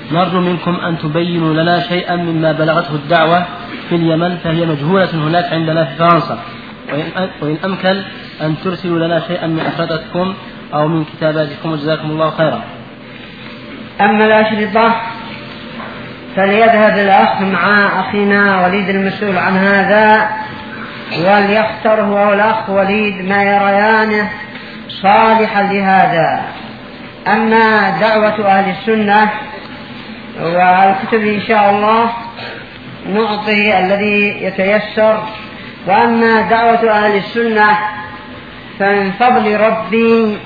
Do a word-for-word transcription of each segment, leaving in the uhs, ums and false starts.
نرجو منكم أن تبينوا لنا شيئا مما بلغته الدعوة في اليمن فهي مجهولة هناك عندنا في فرنسا، وإن أمكن أن ترسلوا لنا شيئا من أشرطتكم أو من كتاباتكم وجزاكم الله خيرا. أما الأشرطة فليذهب الأخ مع أخينا وليد المسؤول عن هذا وليختر هو الأخ وليد ما يريانه صالحا لهذا. أما دعوة أهل السنة والكتب إن شاء الله نعطي الذي يتيسر. وأما دعوة أهل السنة فمن فضل ربي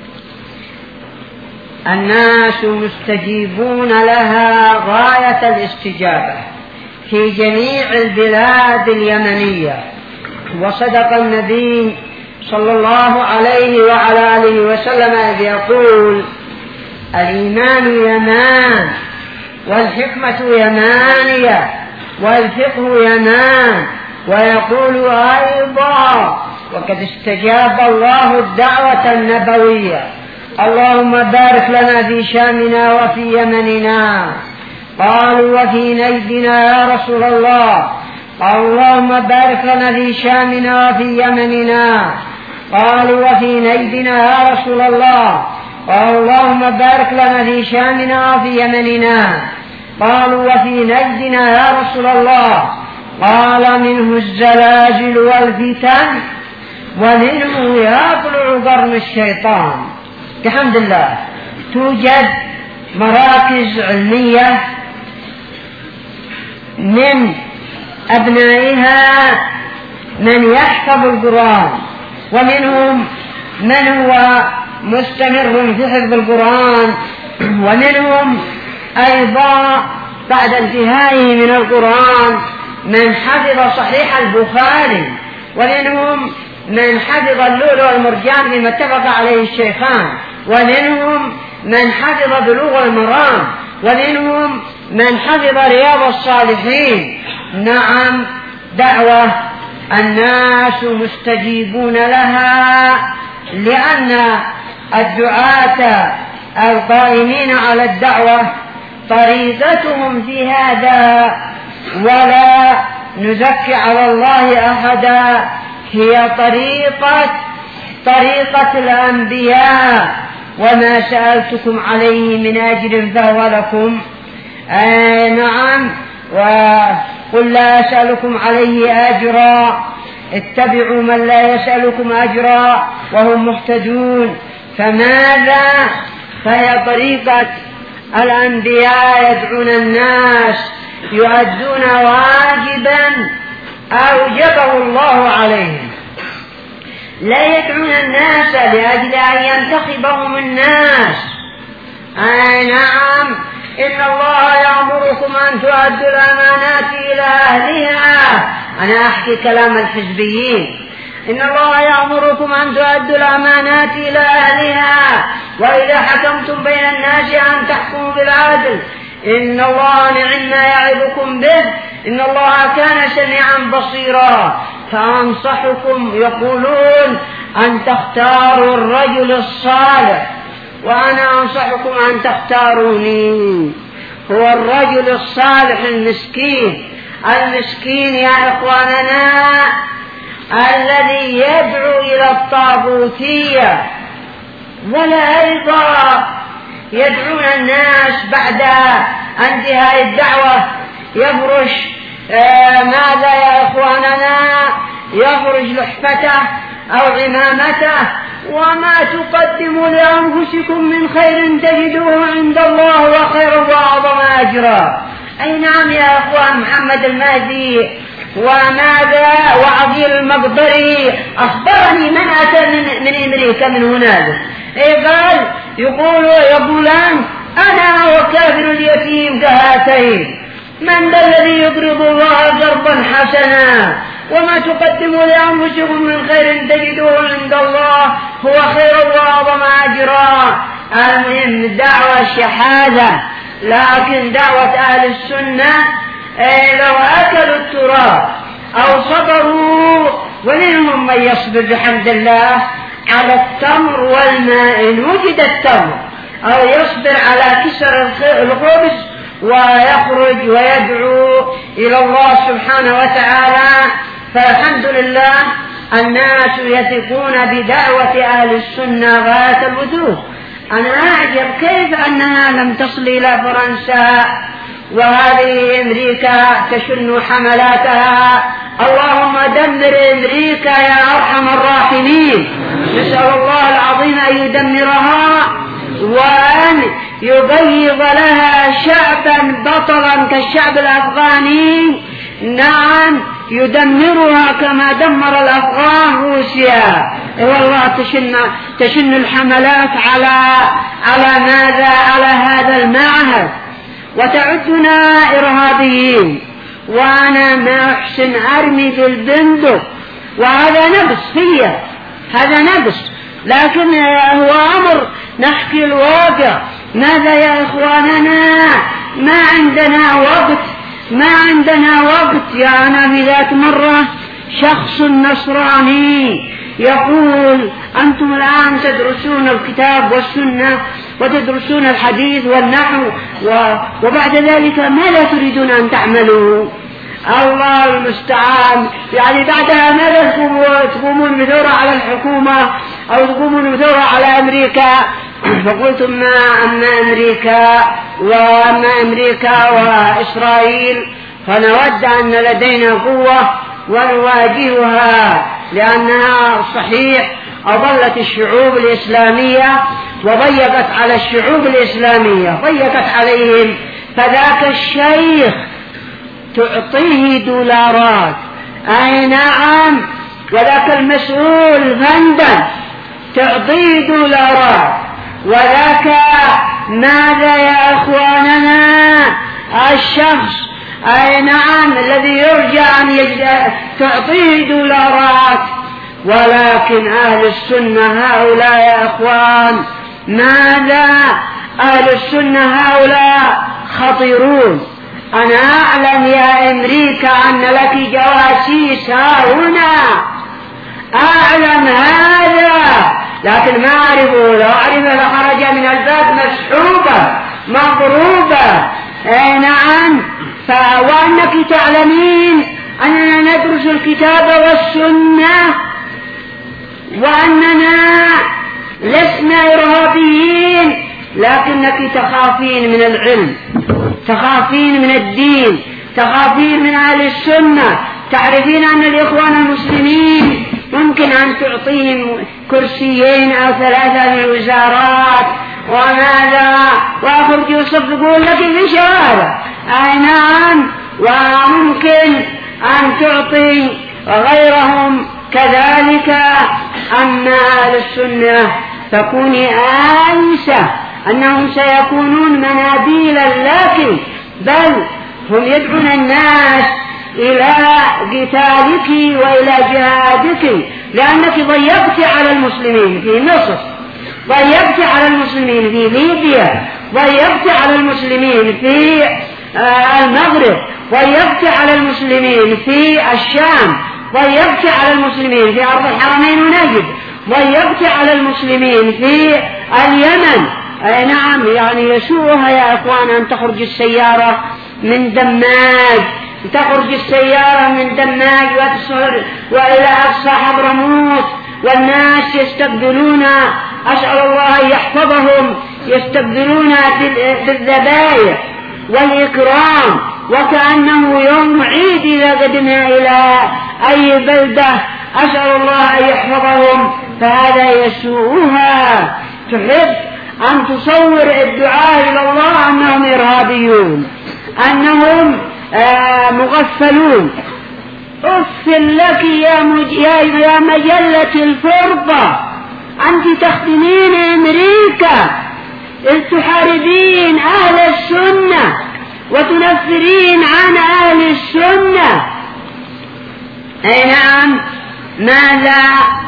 الناس مستجيبون لها غاية الاستجابة في جميع البلاد اليمنية. وصدق النبي صلى الله عليه وعلى آله وسلم إذ يقول الإيمان يمان والحكمة يمانية والفقه يمان. ويقول أيضا وقد استجاب الله الدعوة النبوية اللهم بارك لنا في شامنا وفي يمننا. قالوا وفي نيدنا يا رسول الله. قالوا اللهم بارك لنا في شامنا وفي يمننا. قالوا وفي نيدنا يا رسول الله. قالوا اللهم بارك لنا في شامنا وفي يمننا. قالوا وفي نيدنا يا رسول الله. قال منه الزلازل والفتن ومنه يطلع قرن الشيطان. الحمد لله توجد مراكز علمية من أبنائها من يحفظ القرآن ومنهم من هو مستمر في حفظ القرآن ومنهم أيضا بعد انتهائه من القرآن من حفظ صحيح البخاري ومنهم من حفظ اللؤلؤ والمرجان فيما اتفق عليه الشيخان ومنهم من حفظ بلوغ المرام ومنهم من حفظ رياض الصالحين. نعم دعوة الناس مستجيبون لها لأن الدعاة القائمين على الدعوة طريقتهم في هذا ولا نزكي على الله أحدا هي طريقة طريقة الأنبياء. وما سألتكم عليه من أجر فهو لكم. آه نعم وقل لا أسألكم عليه أجرا اتبعوا من لا يسألكم أجرا وهم مهتدون. فماذا فهي طريقة الأنبياء يدعون الناس يؤدون واجبا أوجبه الله عليهم لا يدعون الناس لأجل أن ينتخبهم الناس. آه نعم إن الله يأمركم أن تؤدوا الأمانات إلى أهلها. أنا أحكي كلام الحزبيين. إن الله يأمركم أن تؤدوا الأمانات إلى أهلها وإذا حكمتم بين الناس أن تحكموا بالعدل إن الله نعم ما يعظكم به إن الله كان سميعا بصيرا. فأنصحكم يقولون أن تختاروا الرجل الصالح وأنا أنصحكم أن تختاروني. هو الرجل الصالح المسكين المسكين يا إخواننا الذي يدعو إلى الطاغوتية ولا أيضا يدعون الناس بعد انتهاء الدعوة يفرش آه ماذا يا إخواننا يفرش لحفته أو عمامته وما تقدموا لأنفسكم من خير تجدوه عند الله وخير وأعظم أجرا. أي نعم يا أخوان محمد المهدي وماذا وعظيم المقدري أخبرني من أتى من, من أمريكا من هنالك. إيه قال يقول يقولان أنا وكافر اليتيم كهاتين من ذا الذي يقرض الله قرضا حسنا وما تقدموا لأنفسكم من خير تجدوه عند الله هو خير وأعظم أجرا. المهم دعوة الشهادة لكن دعوة أهل السنة إيه لو أكلوا التراب أو صبروا ومنهم من يصبر بحمد الله على التمر والماء إن وجد التمر أو يصبر على كسر الخبز ويخرج ويدعو إلى الله سبحانه وتعالى. فالحمد لله الناس يثقون بدعوة أهل السنة غاية الوثوق. أنا أعجب كيف أنها لم تصل إلى فرنسا وهذه أمريكا تشن حملاتها. اللهم دمر أمريكا يا أرحم الراحمين. نسأل الله العظيم أن يدمرها وأن يبيض لها شعبا بطلا كالشعب الأفغاني. نعم يدمرها كما دمر الأفغان روسيا. والله تشن, تشن الحملات على على ماذا؟ على هذا المعهد وتعدنا إرهابيين. وأنا ما أحسن أرمي في البندق وهذا نقص فيه، هذا نقص، لكن هو أمر نحكي الواقع. ماذا يا إخواننا؟ ما عندنا وقت، ما عندنا وقت. يا أنا في ذات مرة شخص نصراني يقول أنتم الآن تدرسون الكتاب والسنة وتدرسون الحديث والنحو وبعد ذلك ماذا تريدون أن تعملوا؟ الله المستعان. يعني بعدها ماذا تقومون بثورة على الحكومة أو تقومون بثورة على أمريكا؟ فقلت ما أما أمريكا وأما أمريكا وإسرائيل فنود أن لدينا قوة ونواجهها، لأنها صحيح أضلت الشعوب الإسلامية وضيقت على الشعوب الإسلامية، ضيقت عليهم. فذاك الشيخ تعطيه دولارات، أي نعم، وذاك المسؤول فندم تعطيه دولارات، وذاك ماذا يا أخواننا؟ الشخص أي نعم الذي يرجى أن يجد تعطيه دولارات. ولكن أهل السنة هؤلاء يا أخوان ماذا؟ أهل السنة هؤلاء خطيرون. أنا أعلم يا أمريكا أن لك جواسيس هنا، أعلم هذا، لكن ما أعرفه. لو أعرف لخرج من الباب مسحوبة مضروبة. أي نعم. وأنك تعلمين أننا ندرس الكتاب والسنة وأننا لسنا إرهابيين، لكنك تخافين من العلم، تخافين من الدين، تخافين من أهل السنة. تعرفين أن الإخوان المسلمين ممكن أن تعطيهم كرسيين أو ثلاثة من الوزارات وماذا، وأخرج يصفقون لك في الشوارع. أي نعم. وممكن أن تعطي غيرهم كذلك. أما أهل السنة تكوني آنسة أنهم سيكونون منابيلا لك، بل هم يدعون الناس إلى قتالك وإلى جهادك، لأنك ضيقت على المسلمين في مصر، ضيقت على المسلمين في ليبيا، ضيقت على المسلمين في المغرب، ضيقت على المسلمين في الشام، ضيقت على المسلمين في أرض الحرمين ونجد، ضيقت على المسلمين في اليمن. أي نعم. يعني يسوءها يا أخوان أن تخرج السيارة من دماج، تخرج السيارة من دماج وتصل وإلى أقصى حضرموت، والناس يستقبلون، أسأل الله أن يحفظهم، يستقبلون بالذبائح والإكرام وكأنه يوم عيد إذا قدمنا إلى أي بلدة. أسأل الله أن يحفظهم. فهذا يسوءها، تحب أن تصور الدعاء إلى الله أنهم إرهابيون، أنهم آه مغفلون. أفل لك يا, مج... يا مجلة الفرقة، أنت تخدمين أمريكا إذ تحاربين أهل السنة وتنفرين عن أهل السنة. أي نعم. ماذا؟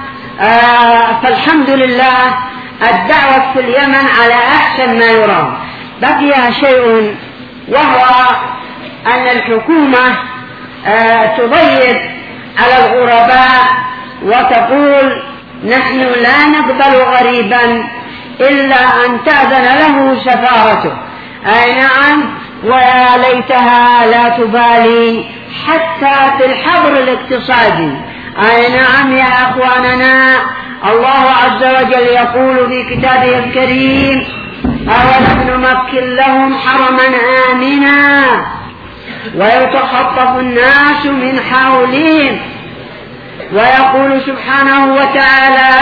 آه فالحمد لله الدعوة في اليمن على أحسن ما يرام. بقي شيء وهو أن الحكومة آه تضيق على الغرباء وتقول نحن لا نقبل غريبا إلا أن تأذن له سفارته. أي نعم. ويا ليتها لا تبالي حتى في الحظر الاقتصادي. أي نعم يا أخواننا، الله عز وجل يقول في كتابه الكريم: أولم نمكن لهم حرما آمنا ويتخطف الناس من حولهم. ويقول سبحانه وتعالى: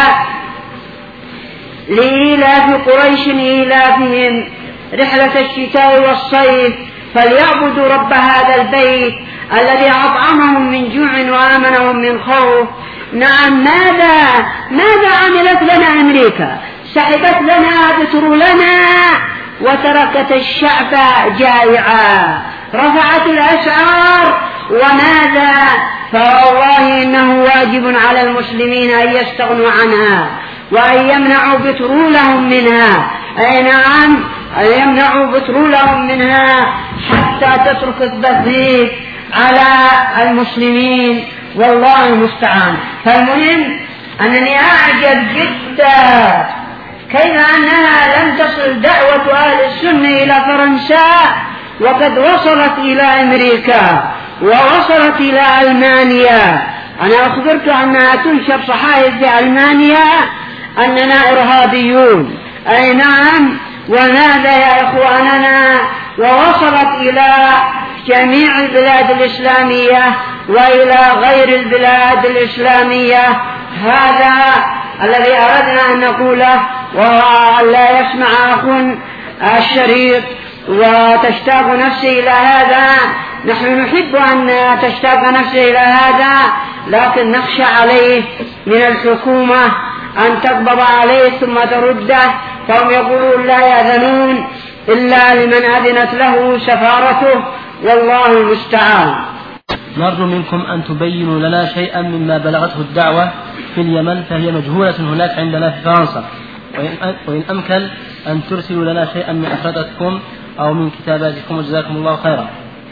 لإيلاف قريش إيلافهم رحلة الشتاء والصيف فليعبدوا رب هذا البيت الذي أطعمهم من جوع وآمنهم من خوف. نعم، ماذا ماذا عملت لنا أمريكا؟ سحبت لنا بترولنا وتركت الشعب جائعا، رفعت الأسعار، وماذا؟ فوالله إنه واجب على المسلمين أن يستغنوا عنها وأن يمنعوا بترولهم منها. أي نعم، أن يمنعوا بترولهم منها حتى تترك التضييق على المسلمين، والله المستعان. فالمهم أنني أعجب جدا كيف أنها لم تصل دعوة أهل السنة إلى فرنسا وقد وصلت إلى أمريكا ووصلت إلى ألمانيا. أنا أخبرت أنها تنشر صحائف في ألمانيا أننا إرهابيون. أي نعم، وماذا يا إخواننا؟ ووصلت إلى جميع البلاد الإسلامية وإلى غير البلاد الإسلامية. هذا الذي أردنا أن نقوله، ولا يسمع أخ الشريط وتشتاق نفسي إلى هذا. نحن نحب أن تشتاق نفسي إلى هذا، لكن نخشى عليه من الحكومة أن تقبض عليه ثم ترده، فهم يقولون لا يأذنون إلا لمن أذنت له سفارته، والله المستعان. نرجو منكم أن تبينوا لنا شيئا مما بلغته الدعوة في اليمن فهي مجهولة هناك عندنا في فرنسا، وإن أمكن أن ترسلوا لنا شيئا من أشرطتكم أو من كتاباتكم، جزاكم الله خيرا.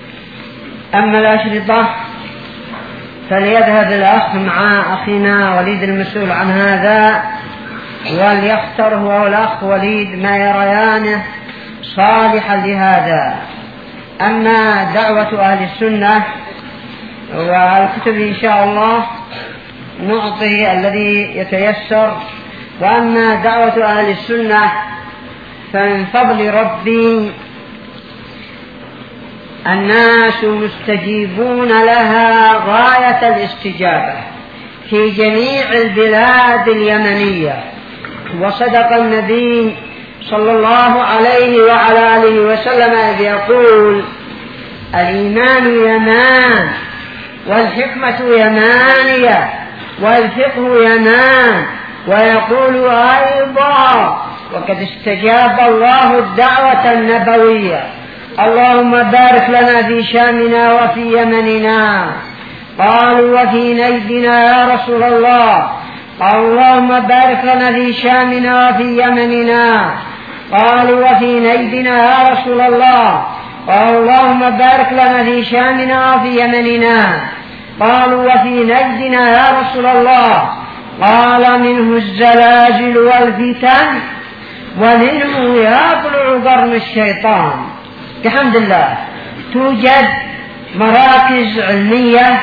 أما الأشرطة فليذهب الأخ مع أخينا وليد المسؤول عن هذا وليختر هو والأخ وليد ما يريانه صالحا لهذا. أما دعوة أهل السنة والكتب إن شاء الله نعطي الذي يتيسر. وأما دعوة أهل السنة فمن فضل ربي الناس مستجيبون لها غاية الاستجابة في جميع البلاد اليمنية. وصدق النبي صلى الله عليه وعلى آله وسلم إذ يقول: الإيمان يمان والحكمة يمانية والفقه يمان. ويقول أيضا: وقد استجاب الله الدعوة النبوية. اللهم بارك لنا في شامنا وفي يمننا. قالوا: وفي نيدنا يا رسول الله. قالوا: اللهم بارك لنا في شامنا وفي يمننا. قالوا: وفي نيدنا يا رسول الله. قالوا: اللهم بارك لنا في شامنا وفي يمننا. قالوا: وفي نيدنا يا رسول الله. قال: منه الزلازل والفتن ومنه يطلع قرن الشيطان. بحمد الله توجد مراكز علمية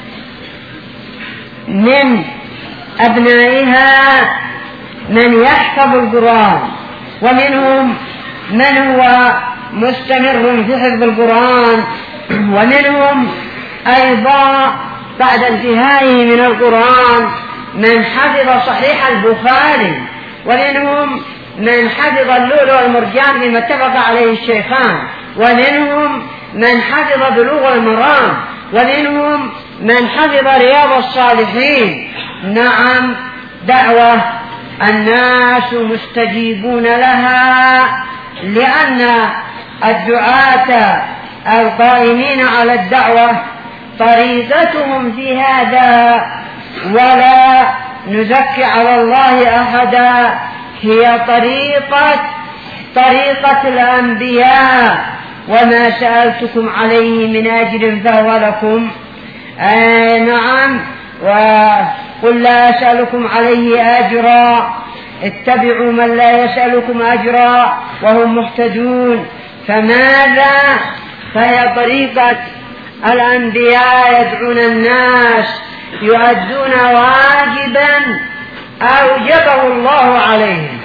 من أبنائها من يحفظ القرآن، ومنهم من هو مستمر في حفظ القرآن، ومنهم أيضا بعد انتهائه من القرآن من حفظ صحيح البخاري، ومنهم من حفظ اللؤلؤ والمرجان مما اتفق عليه الشيخان، ومنهم من حفظ بلوغ المرام، ومنهم من حفظ رياض الصالحين. نعم، دعوة الناس مستجيبون لها، لأن الدعاة القائمين على الدعوة طريقتهم في هذا، ولا نزكي على الله أحدا، هي طريقة طريقة الأنبياء. وما سألتكم عليه من أجر فهو لكم. آه نعم، وقل لا أسألكم عليه أجرا، اتبعوا من لا يسألكم أجرا وهم مهتدون. فماذا؟ فهي طريقة الأنبياء يدعون الناس يؤدون واجبا أوجبه الله عليهم،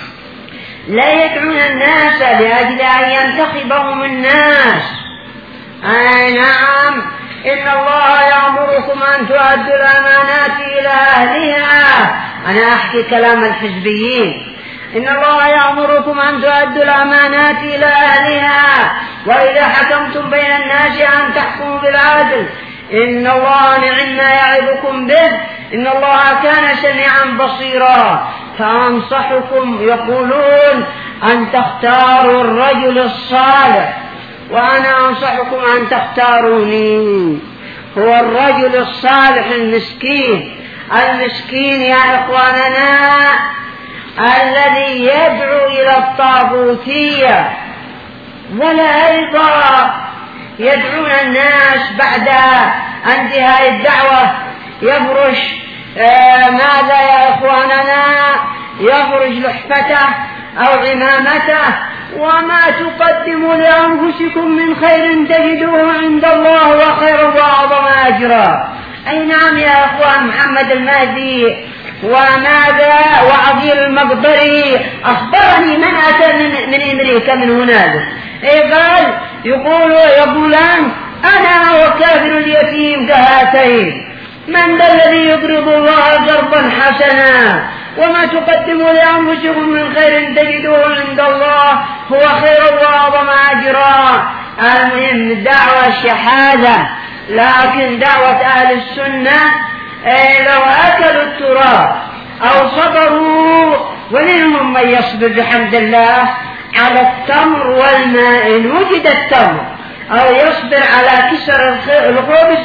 لا يدعون الناس لأجل أن ينتخبهم الناس. أي نعم، إن الله يأمركم أن تؤدوا الأمانات إلى أهلها. أنا أحكي كلام الحزبيين. إن الله يأمركم أن تؤدوا الأمانات إلى أهلها وإذا حكمتم بين الناس أن تحكموا بالعدل إن الله نعم ما يعظكم به إن الله كان سميعا بصيرا. فأنصحكم يقولون أن تختاروا الرجل الصالح، وأنا أنصحكم أن تختاروني. هو الرجل الصالح المسكين المسكين يا إخواننا الذي يدعو إلى الطاغوتية، ولا أيضا يدعون الناس بعد انتهاء الدعوة يفرش آه ماذا يا إخواننا يفرش لحفته أو عمامته. وما تقدموا لأنفسكم من خير تجدوه عند الله وخير وأعظم أجرا. أي نعم يا أخوان، محمد المهدي وماذا وعقيل المقبري أخبرني من أتى من, من أمريكا من هنالك. إيه قال يقول يقولان أنا وكافر اليتيم كهاتين، من ذا الذي يقرض الله قرضا حسنا وما تقدموا لأنفسكم من خير تجدوه عند الله هو خير وأعظم أجرا. المهم دعوة الشهادة، لكن دعوة أهل السنة إيه لو أكلوا التراب أو صبروا، ومنهم من يصبر بحمد الله على التمر والماء إن وجد التمر، أو يصبر على كسر الخبز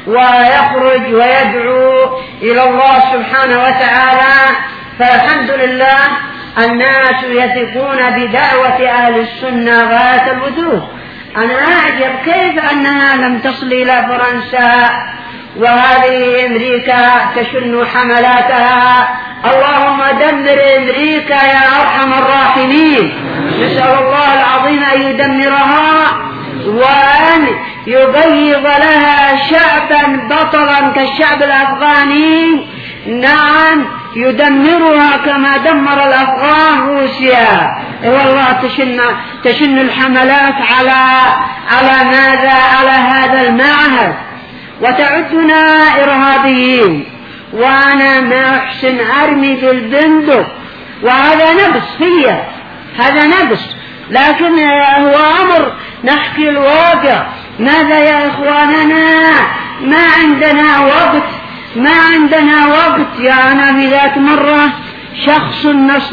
ويخرج ويدعو إلى الله سبحانه وتعالى. فالحمد لله الناس يثقون بدعوة أهل السنة غاية الوثوق. أنا أعجب كيف أنها لم تصل إلى فرنسا وهذه أمريكا تشن حملاتها. اللهم دمر أمريكا يا أرحم الراحمين. نسأل الله العظيم أن يدمرها وأن يبيض لها شعبا بطلا كالشعب الأفغاني. نعم يدمرها كما دمر الأفغان روسيا. والله تشن, تشن الحملات على على ماذا على هذا المعهد وتعدنا إرهابيين. وأنا ما أحسن أرمي بالبندق، وهذا نقص فيه، هذا نقص، لكن هو أمر نحكي الواقع. ماذا يا إخواننا؟ ما عندنا وقت، ما عندنا وقت. يا أنا في ذات مرة شخص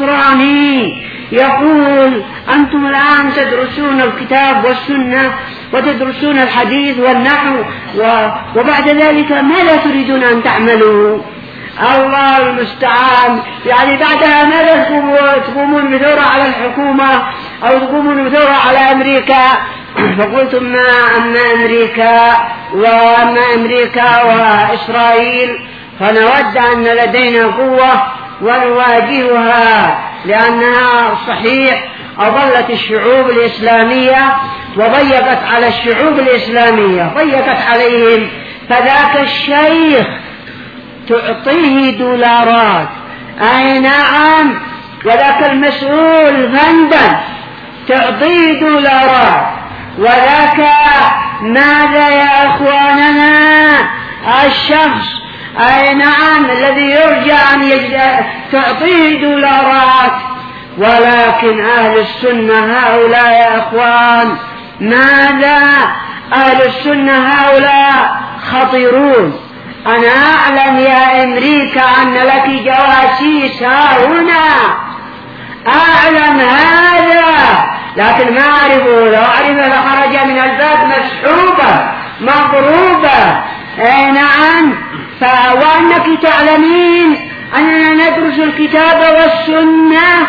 نصراني يقول أنتم الآن تدرسون الكتاب والسنة وتدرسون الحديث والنحو وبعد ذلك ماذا تريدون أن تعملوا؟ الله المستعان. يعني بعدها ماذا تقومون بثورة على الحكومة أو تقومون بثورة على أمريكا؟ فقلت ما أما أمريكا وأما أمريكا وإسرائيل فنود أن لدينا قوة ونواجهها، لأنها صحيح أضلت الشعوب الإسلامية وضيقت على الشعوب الإسلامية، ضيقت عليهم. فذاك الشيخ تعطيه دولارات، أي نعم، وذاك المسؤول فندم تعطيه دولارات، وذاك ماذا يا أخواننا الشخص أي نعم الذي يرجى أن يجد تعطيه دولارات. ولكن أهل السنة هؤلاء يا أخوان ماذا؟ أهل السنة هؤلاء خطيرون. أنا أعلم يا أمريكا أن لك جواسيس هنا، أعلم هذا، لكن ما أعرفه. لو أعرف لخرج من الباب مسحوبة مضروبة. أي نعم. وأنك تعلمين أننا ندرس الكتاب والسنة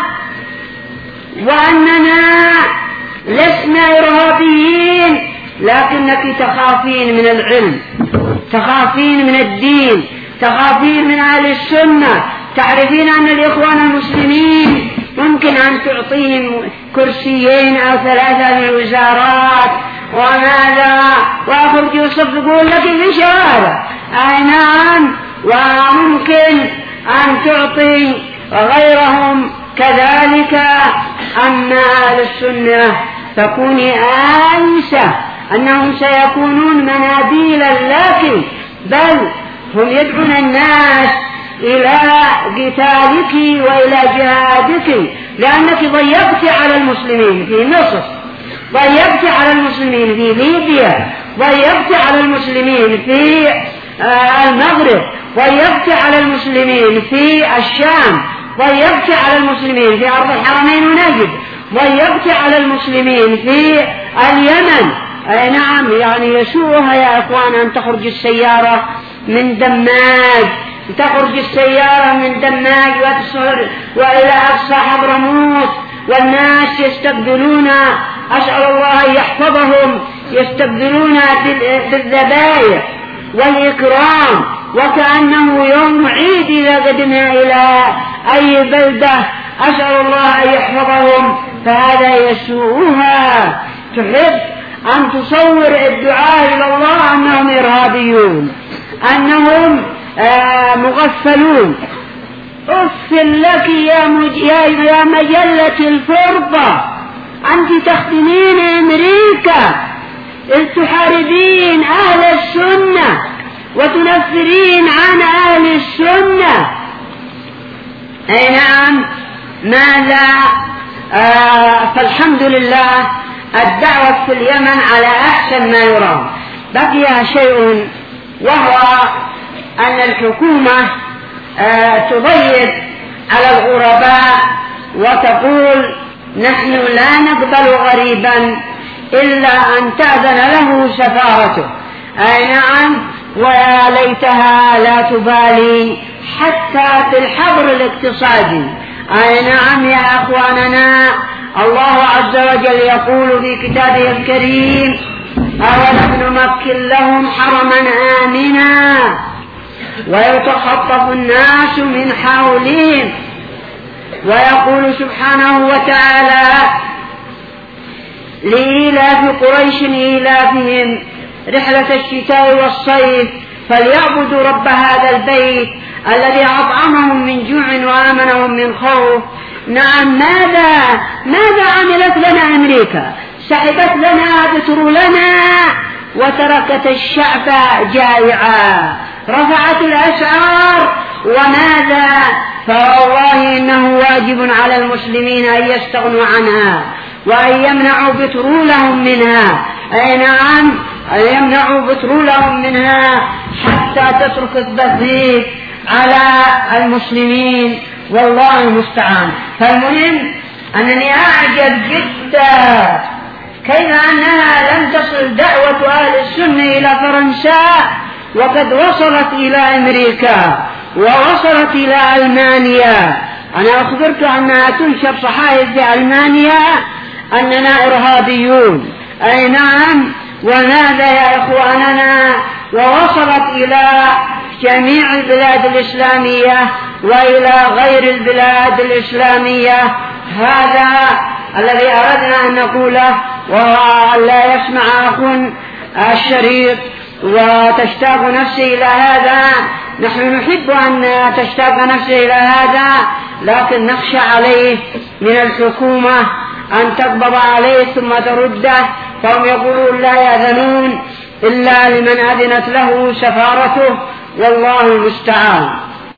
وأننا لسنا إرهابيين، لكنك تخافين من العلم، تخافين من الدين، تخافين من أهل السنة. تعرفين أن الإخوان المسلمين ممكن أن تعطيهم كرسيين أو ثلاثة من الوزارات وماذا وأخرج يصفقون لك في الشوارع. أي نعم. وممكن أن تعطي غيرهم كذلك. أما أهل السنة تكون آنسة أنهم سيكونون مناديلا لك، بل هم يدعون الناس إلى قتالك وإلى جهادك، لأنك ضيقت على المسلمين في مصر، ضيقت على المسلمين في ليبيا، ضيقت على المسلمين في المغرب، ضيقت على المسلمين في الشام، ضيقت على المسلمين في أرض الحرمين ونجد، ضيقت على المسلمين في اليمن. أي نعم. يعني يسوءها يا إخوان أن تخرج السيارة من دماج، تخرج السيارة من دماج وتصل وإلى أقصى حضرموت، والناس يستقبلون، أسأل الله أن يحفظهم، يستقبلون بالذبائح والإكرام وكأنه يوم عيد إذا قدمنا إلى أي بلدة، أسأل الله أن يحفظهم. فهذا يسوءها. تحب أن تصور الدعاء إلى الله أنهم إرهابيون، أنهم آه مغفلون. أف لك يا, مج... يا مجلة الفرقة، أنت تخدمين أمريكا إذ تحاربين أهل السنة وتنفرين عن أهل السنة. أي نعم. ماذا آه فالحمد لله الدعوة في اليمن على أحسن ما يرام. بقي شيء وهو أن الحكومة آه تضيق على الغرباء وتقول نحن لا نقبل غريبا إلا أن تأذن له سفارته. أي نعم. ويا ليتها لا تبالي حتى في الحظر الاقتصادي. أي نعم يا أخواننا. الله عز وجل يقول في كتابه الكريم أولم نمكن لهم حرما آمنا ويتخطف الناس من حولهم. ويقول سبحانه وتعالى لإيلاف قريش إيلافهم رحلة الشتاء والصيف فليعبدوا رب هذا البيت الذي أطعمهم من جوع وآمنهم من خوف. نعم. ماذا ماذا عملت لنا أمريكا؟ سحبت لنا بترولنا وتركت الشعب جائعا، رفعت الأسعار. وماذا؟ فوالله إنه واجب على المسلمين أن يستغنوا عنها وأن يمنعوا بترولهم منها. أي نعم. أن يمنعوا بترولهم منها حتى تترك التضييق على المسلمين، والله المستعان. فالمهم أنني أعجب جدا كيف أنها لم تصل دعوة أهل السنة إلى فرنسا وقد وصلت إلى أمريكا ووصلت إلى ألمانيا. أنا أخبرت أنها تنشر صحائف في ألمانيا أننا إرهابيون. أي نعم. وماذا يا إخواننا؟ ووصلت إلى جميع البلاد الإسلامية وإلى غير البلاد الإسلامية. هذا الذي أردنا أن نقوله، ولا يسمع أخ الشريط وتشتاق نفسي إلى هذا. نحن نحب أن تشتاق نفسي إلى هذا، لكن نخشى عليه من الحكومة أن تقبض عليه ثم ترده، فهم يقولون لا يأذنون إلا لمن أذنت له سفارته، والله المستعان.